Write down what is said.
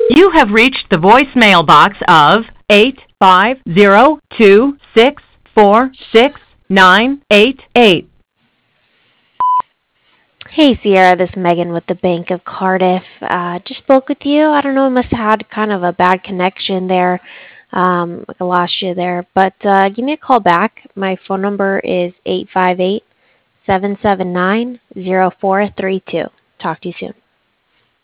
You have reached the voicemail box of 85026468988. Hey Sierra, this is Megan with the Bank of Cardiff. Just spoke with you. I don't know, must have had kind of a bad connection there. Like I lost you there. But give me a call back. My phone number is 858-779-0432. Talk to you soon.